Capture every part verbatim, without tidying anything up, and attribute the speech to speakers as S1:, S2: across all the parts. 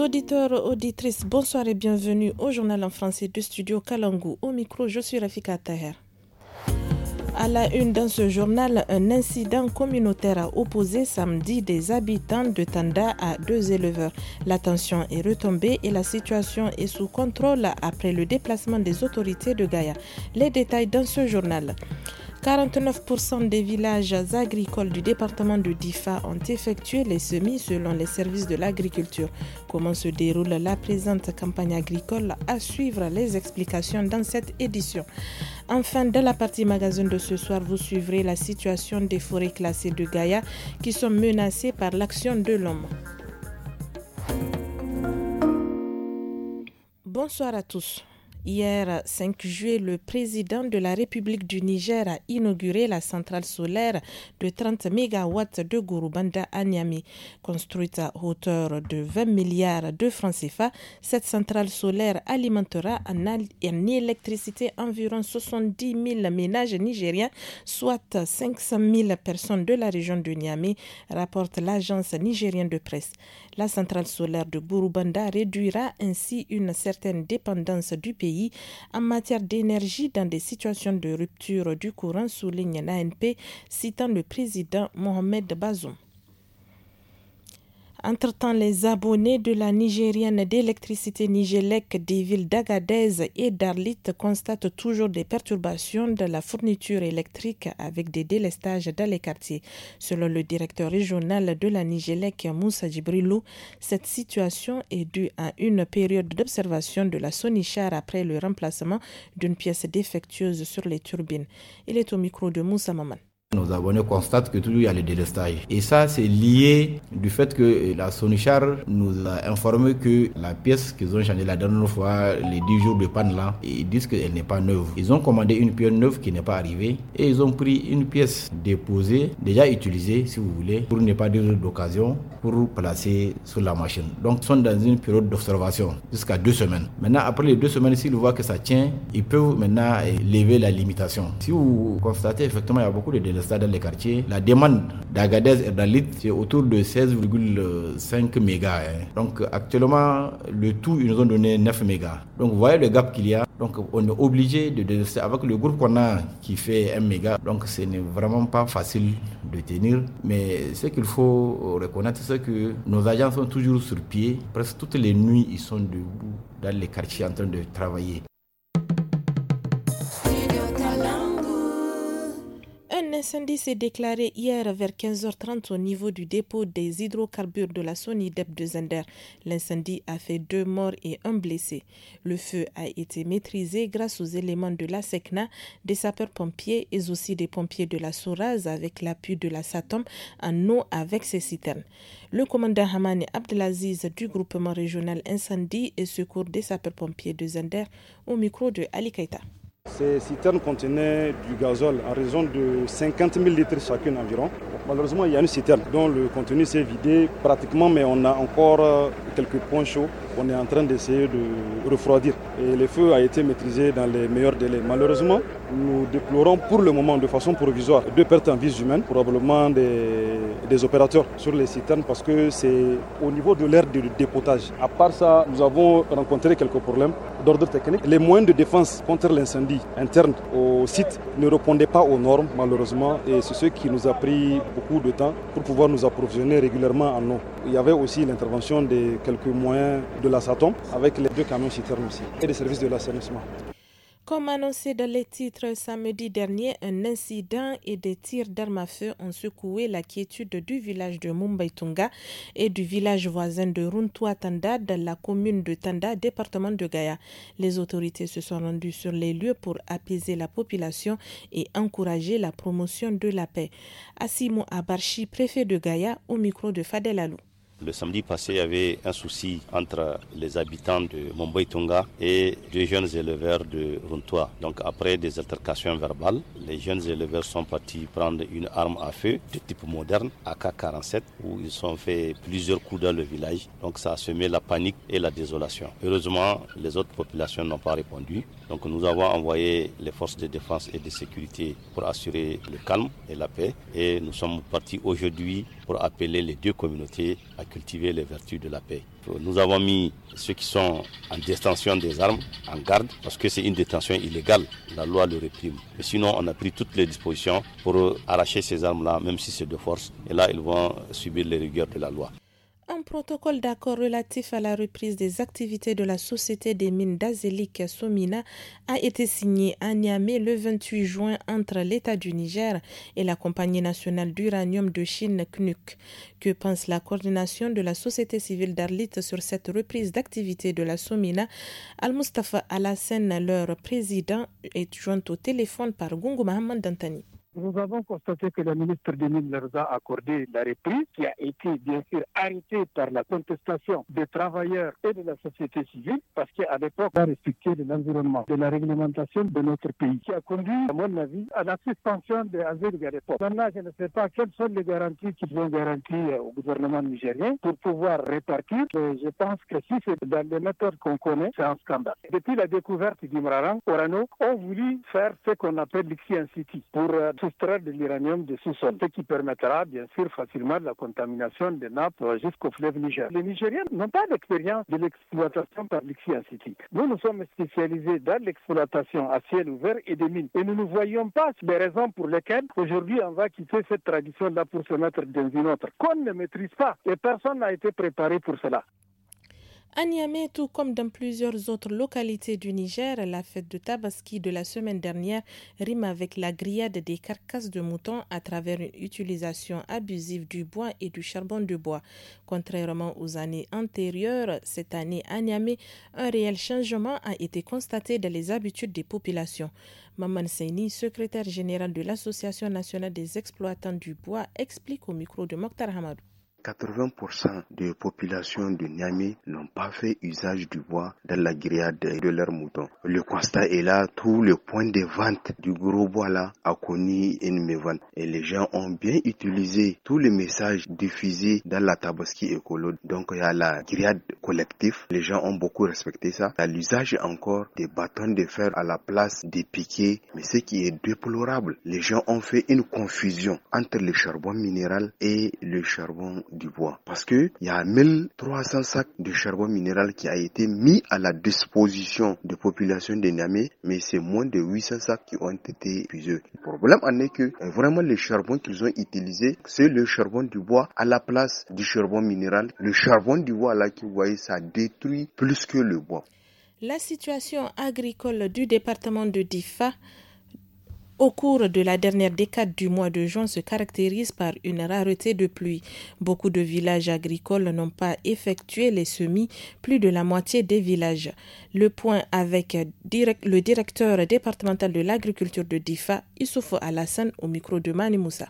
S1: Auditeurs, auditrices, bonsoir et bienvenue au journal en français de Studio Kalangu. Au micro, je suis Rafika Taher. À la une dans ce journal, un incident communautaire a opposé samedi des habitants de Tanda à deux éleveurs. La tension est retombée et la situation est sous contrôle après le déplacement des autorités de Gaïa. Les détails dans ce journal. quarante-neuf pour cent des villages agricoles du département de Difa ont effectué les semis selon les services de l'agriculture. Comment se déroule la présente campagne agricole? À suivre les explications dans cette édition. Enfin, dans la partie magasin de ce soir, vous suivrez la situation des forêts classées de Gaïa qui sont menacées par l'action de l'homme. Bonsoir à tous. Hier, cinq juillet, le président de la République du Niger a inauguré la centrale solaire de trente mégawatts de Gurubanda à Niamey. Construite à hauteur de vingt milliards de francs C F A, cette centrale solaire alimentera en, al- en électricité environ soixante-dix mille ménages nigériens, soit cinq cent mille personnes de la région de Niamey, rapporte l'agence nigérienne de presse. La centrale solaire de Gurubanda réduira ainsi une certaine dépendance du pays en matière d'énergie dans des situations de rupture du courant, souligne l'A N P, citant le président Mohamed Bazoum. Entre-temps, les abonnés de la Nigérienne d'électricité Nigélec des villes d'Agadez et d'Arlit constatent toujours des perturbations de la fourniture électrique avec des délestages dans les quartiers. Selon le directeur régional de la Nigélec, Moussa Djibrilou, cette situation est due à une période d'observation de la Sonichar après le remplacement d'une pièce défectueuse sur les turbines. Il est au micro de Moussa Maman.
S2: Nos abonnés constatent que toujours il y a le délestage. Et ça, c'est lié du fait que la Sonichar nous a informé que la pièce qu'ils ont changée la dernière fois, les dix jours de panne là, ils disent qu'elle n'est pas neuve. Ils ont commandé une pièce neuve qui n'est pas arrivée et ils ont pris une pièce déposée, déjà utilisée si vous voulez, pour ne pas dire d'occasion, pour placer sur la machine. Donc ils sont dans une période d'observation jusqu'à deux semaines. Maintenant, après les deux semaines, s'ils voient que ça tient, ils peuvent maintenant lever la limitation. Si vous constatez, effectivement, il y a beaucoup de délestage dans les quartiers. La demande d'Agadez et d'Arlit, c'est autour de seize virgule cinq mégas. Hein. Donc actuellement, le tout, ils nous ont donné neuf mégas. Donc vous voyez le gap qu'il y a. Donc on est obligé de délester avec le groupe qu'on a qui fait un méga. Donc ce n'est vraiment pas facile de tenir. Mais ce qu'il faut reconnaître, c'est que nos agents sont toujours sur pied. Presque toutes les nuits, ils sont debout dans les quartiers en train de travailler.
S1: Un incendie s'est déclaré hier vers quinze heures trente au niveau du dépôt des hydrocarbures de la Sonidep de Zender. L'incendie a fait deux morts et un blessé. Le feu a été maîtrisé grâce aux éléments de la SECNA, des sapeurs-pompiers et aussi des pompiers de la Souraz avec l'appui de la SATOM en eau avec ses citernes. Le commandant Hamani Abdelaziz du groupement régional incendie et secours des sapeurs-pompiers de Zender au micro de Ali Keita.
S3: Ces citernes contenaient du gazole à raison de cinquante mille litres chacune environ. Malheureusement, il y a une citerne dont le contenu s'est vidé pratiquement, mais on a encore quelques points chauds. On est en train d'essayer de refroidir. Et le feu a été maîtrisé dans les meilleurs délais. Malheureusement, nous déplorons pour le moment, de façon provisoire, deux pertes en vies humaines, probablement des, des opérateurs sur les citernes, parce que c'est au niveau de l'aire de dépotage. À part ça, nous avons rencontré quelques problèmes d'ordre technique. Les moyens de défense contre l'incendie interne au site ne répondaient pas aux normes, malheureusement, et c'est ce qui nous a pris beaucoup de temps pour pouvoir nous approvisionner régulièrement en eau. Il y avait aussi l'intervention de quelques moyens de la SATOM avec les deux camions citernes aussi et des services de l'assainissement.
S1: Comme annoncé dans les titres samedi dernier, un incident et des tirs d'armes à feu ont secoué la quiétude du village de Mumbai-Tunga et du village voisin de Runtua-Tanda dans la commune de Tanda, département de Gaïa. Les autorités se sont rendues sur les lieux pour apaiser la population et encourager la promotion de la paix. Assimo Abarchi, préfet de Gaïa, au micro de Fadel Alou.
S4: Le samedi passé, il y avait un souci entre les habitants de Mumbai-Tunga et deux jeunes éleveurs de Runtua. Donc après des altercations verbales, les jeunes éleveurs sont partis prendre une arme à feu de type moderne, A K quarante-sept, où ils ont fait plusieurs coups dans le village. Donc ça a semé la panique et la désolation. Heureusement, les autres populations n'ont pas répondu. Donc nous avons envoyé les forces de défense et de sécurité pour assurer le calme et la paix. Et nous sommes partis aujourd'hui pour appeler les deux communautés à cultiver les vertus de la paix. Nous avons mis ceux qui sont en détention des armes en garde parce que c'est une détention illégale. La loi le réprime. Mais sinon, on a pris toutes les dispositions pour arracher ces armes-là, même si c'est de force. Et là, ils vont subir les rigueurs de la loi.
S1: Un protocole d'accord relatif à la reprise des activités de la Société des mines d'Azélik Somina a été signé à Niamey le vingt-huit juin entre l'État du Niger et la Compagnie nationale d'uranium de Chine C N U C. Que pense la coordination de la société civile d'Arlit sur cette reprise d'activité de la Somina? Al-Mustafa Alassane, leur président, est joint au téléphone par Gungu Mohamed Dantani.
S5: Nous avons constaté que le ministre des Mines leur a accordé la reprise qui a été bien sûr arrêtée par la contestation des travailleurs et de la société civile parce qu'à l'époque, on a respecté de l'environnement, de la réglementation de notre pays qui a conduit, à mon avis, à la suspension des Azélik à l'époque. Maintenant, je ne sais pas quelles sont les garanties qu'ils ont garanties au gouvernement nigérien pour pouvoir répartir. Et je pense que si c'est dans les méthodes qu'on connaît, c'est un scandale. Depuis la découverte du Mraran, Orano ont voulu faire ce qu'on appelle l'Ixi City pour euh, soustraire de l'uranium de sous-sol, ce qui permettra bien sûr facilement la contamination des nappes jusqu'au fleuve Niger. Les Nigériens n'ont pas d'expérience de l'exploitation par l'Ixi City. Nous, nous sommes spécialisés dans l'exploitation à ciel ouvert et des mines. Et nous ne voyons pas les raisons pour lesquelles aujourd'hui on va quitter cette tradition-là pour se mettre dans une autre, qu'on ne maîtrise pas. Et personne n'a été préparé pour cela.
S1: À Niamey, tout comme dans plusieurs autres localités du Niger, la fête de Tabaski de la semaine dernière rime avec la grillade des carcasses de moutons à travers une utilisation abusive du bois et du charbon de bois. Contrairement aux années antérieures, cette année à Niamey, un réel changement a été constaté dans les habitudes des populations. Maman Seini, secrétaire général de l'Association nationale des exploitants du bois, explique au micro de Mokhtar Hamadou.
S6: quatre-vingts pour cent des populations de Niamey n'ont pas fait usage du bois dans la grillade de leurs moutons. Le constat est là, tous les points de vente du gros bois là a connu une mévente. Et les gens ont bien utilisé tous les messages diffusés dans la Tabaski écolo. Donc il y a la grillade collective, les gens ont beaucoup respecté ça. Il y a l'usage encore des bâtons de fer à la place des piquets. Mais ce qui est déplorable, les gens ont fait une confusion entre le charbon minéral et le charbon du bois. Parce que il y a mille trois cents sacs de charbon minéral qui a été mis à la disposition des populations de Niamey, mais c'est moins de huit cents sacs qui ont été épuisés. Le problème en est que vraiment le charbon qu'ils ont utilisé, c'est le charbon du bois à la place du charbon minéral. Le charbon du bois là que vous voyez, ça détruit plus que le bois.
S1: La situation agricole du département de Difa au cours de la dernière décade du mois de juin se caractérise par une rareté de pluie. Beaucoup de villages agricoles n'ont pas effectué les semis, plus de la moitié des villages. Le point avec direct, le directeur départemental de l'agriculture de Difa, Issoufou Alassane, au micro de Mani Moussa.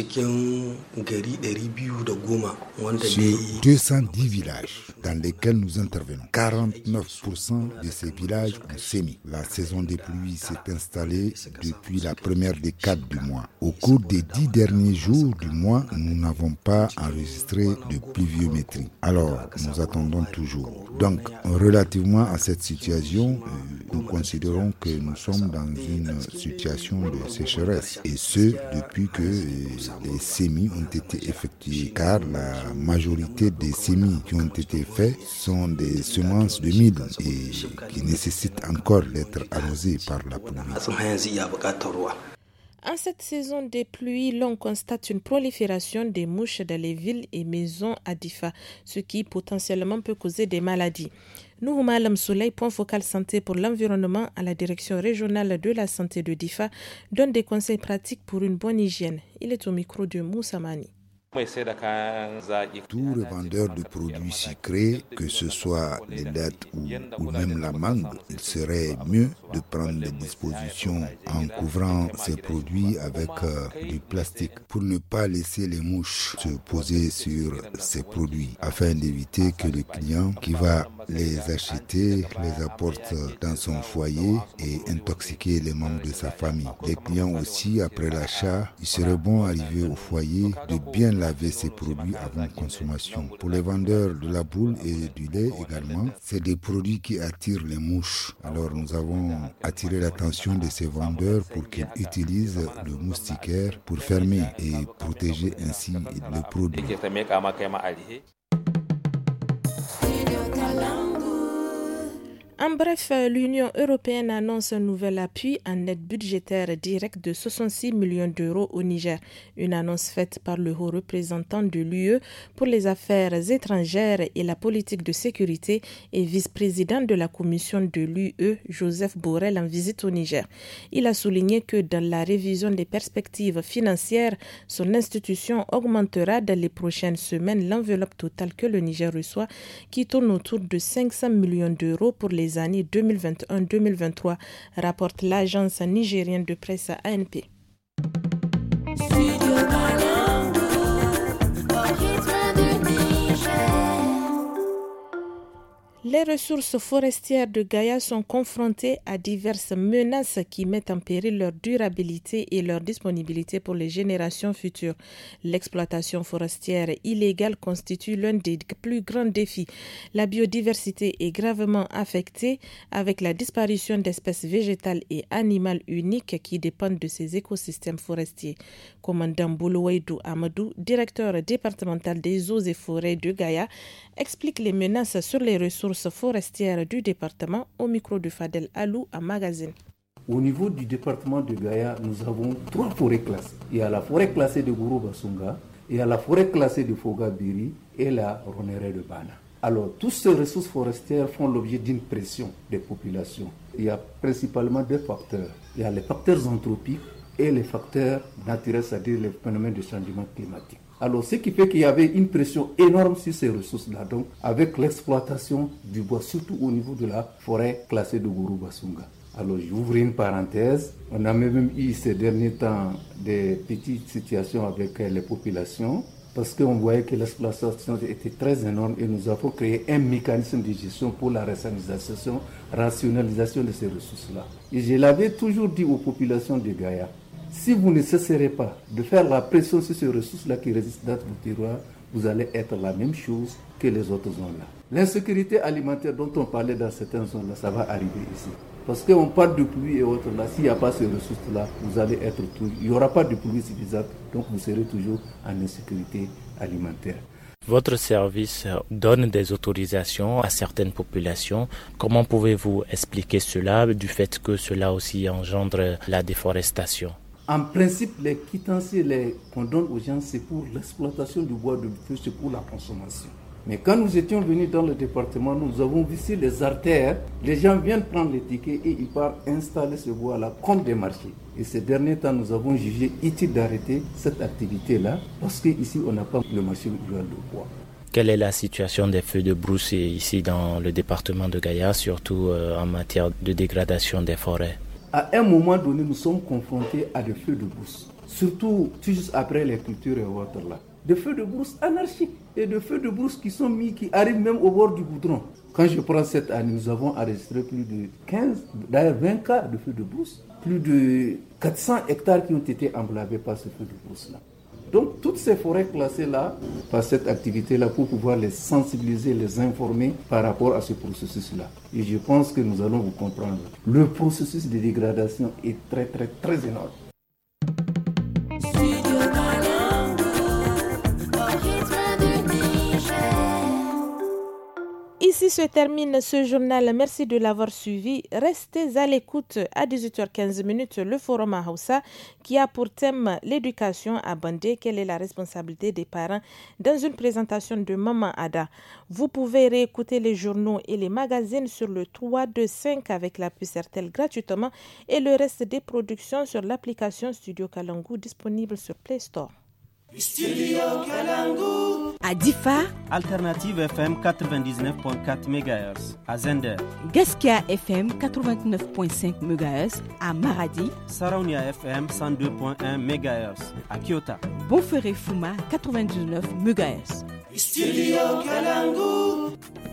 S7: Sur deux cent dix villages dans lesquels nous intervenons, quarante-neuf pour cent de ces villages ont sémi. La saison des pluies s'est installée depuis la première décade du mois. Au cours des dix derniers jours du mois, nous n'avons pas enregistré de pluviométrie. Alors, nous attendons toujours. Donc, relativement à cette situation, nous considérons que nous sommes dans une situation de sécheresse. Et ce, depuis que les semis ont été effectués, car la majorité des semis qui ont été faits sont des semences de mil et qui nécessitent encore d'être arrosées par la pluie.
S1: En cette saison des pluies, l'on constate une prolifération des mouches dans les villes et maisons à Difa, ce qui potentiellement peut causer des maladies. Nouhou Malam Soleil, point focal santé pour l'environnement à la direction régionale de la santé de Difa, donne des conseils pratiques pour une bonne hygiène. Il est au micro de Moussa Mani.
S7: Tout revendeur de produits sucrés, que ce soit les dattes ou, ou même la mangue, il serait mieux de prendre des dispositions en couvrant ces produits avec euh, du plastique pour ne pas laisser les mouches se poser sur ces produits afin d'éviter que le client qui va les acheter les apporte dans son foyer et intoxiquer les membres de sa famille. Les clients aussi, après l'achat, il serait bon arriver au foyer de bien laver ces produits avant consommation. Pour les vendeurs de la boule et du lait également, c'est des produits qui attirent les mouches. Alors nous avons attiré l'attention de ces vendeurs pour qu'ils utilisent le moustiquaire pour fermer et protéger ainsi le produit.
S1: En bref, l'Union européenne annonce un nouvel appui en aide budgétaire directe de soixante-six millions d'euros au Niger. Une annonce faite par le haut représentant de l'U E pour les affaires étrangères et la politique de sécurité et vice-président de la commission de l'U E, Joseph Borrell, en visite au Niger. Il a souligné que dans la révision des perspectives financières, son institution augmentera dans les prochaines semaines l'enveloppe totale que le Niger reçoit, qui tourne autour de cinq cents millions d'euros pour les années deux mille vingt et un deux mille vingt-trois, rapporte l'agence nigérienne de presse A N P. Les ressources forestières de Gaïa sont confrontées à diverses menaces qui mettent en péril leur durabilité et leur disponibilité pour les générations futures. L'exploitation forestière illégale constitue l'un des plus grands défis. La biodiversité est gravement affectée avec la disparition d'espèces végétales et animales uniques qui dépendent de ces écosystèmes forestiers. Commandant Boulouaïdou Amadou, directeur départemental des eaux et forêts de Gaïa, explique les menaces sur les ressources forestières du département au micro de Fadel Alou à Magazine.
S8: Au niveau du département de Gaïa, nous avons trois forêts classées. Il y a la forêt classée de Gourou-Basunga, il y a la forêt classée de Foga-Biri et la Ronéré de Bana. Alors, toutes ces ressources forestières font l'objet d'une pression des populations. Il y a principalement deux facteurs. Il y a les facteurs anthropiques et les facteurs naturels, c'est-à-dire les phénomènes de changement climatique. Alors, ce qui fait qu'il y avait une pression énorme sur ces ressources-là, donc avec l'exploitation du bois, surtout au niveau de la forêt classée de Gourou-Basunga. Alors, j'ouvre une parenthèse. On a même eu ces derniers temps des petites situations avec les populations, parce qu'on voyait que l'exploitation était très énorme et nous avons créé un mécanisme de gestion pour la rationalisation, rationalisation de ces ressources-là. Et je l'avais toujours dit aux populations de Gaïa, si vous ne cesserez pas de faire la pression sur ces ressources-là qui résistent dans vos terroirs, vous allez être la même chose que les autres zones-là. L'insécurité alimentaire dont on parlait dans certaines zones-là, ça va arriver ici. Parce qu'on parle de pluie et autres là, s'il n'y a pas ces ressources-là, vous allez être tout. Il n'y aura pas de pluie suffisante, donc vous serez toujours en insécurité alimentaire.
S9: Votre service donne des autorisations à certaines populations. Comment pouvez-vous expliquer cela, du fait que cela aussi engendre la déforestation ?
S8: En principe, les quittances qu'on donne aux gens, c'est pour l'exploitation du bois de feu, c'est pour la consommation. Mais quand nous étions venus dans le département, nous avons vu sur les artères, les gens viennent prendre les tickets et ils partent installer ce bois-là comme des marchés. Et ces derniers temps, nous avons jugé utile d'arrêter cette activité-là parce qu'ici, on n'a pas le marché rural de bois.
S9: Quelle est la situation des feux de brousse ici dans le département de Gaïa, surtout en matière de dégradation des forêts ?
S8: À un moment donné, nous sommes confrontés à des feux de brousse, surtout tout juste après les cultures et autres là. Des feux de brousse anarchiques et des feux de brousse qui sont mis, qui arrivent même au bord du goudron. Quand je prends cette année, nous avons enregistré plus de quinze, d'ailleurs vingt cas de feux de brousse, plus de quatre cents hectares qui ont été emblavés par ce feu de brousse là. Donc toutes ces forêts classées-là, par cette activité-là, pour pouvoir les sensibiliser, les informer par rapport à ce processus-là. Et je pense que nous allons vous comprendre. Le processus de dégradation est très très très énorme.
S1: Ici se termine ce journal. Merci de l'avoir suivi. Restez à l'écoute à dix-huit heures quinze le forum à Hausa qui a pour thème l'éducation à Bandé. Quelle est la responsabilité des parents dans une présentation de Maman Ada. Vous pouvez réécouter les journaux et les magazines sur le trois deux cinq avec la puce R T L gratuitement et le reste des productions sur l'application Studio Kalangu disponible sur Play Store.
S10: Studio Kalangu.
S11: À Difa,
S10: Alternative F M quatre-vingt-dix-neuf virgule quatre mégahertz. À Zender,
S11: Gaskia F M quatre-vingt-neuf virgule cinq mégahertz. À Maradi,
S10: Saraunia F M cent deux virgule un mégahertz. À Kyoto,
S11: Bonferré Fuma quatre-vingt-dix-neuf mégahertz.
S10: Studio Kalangu.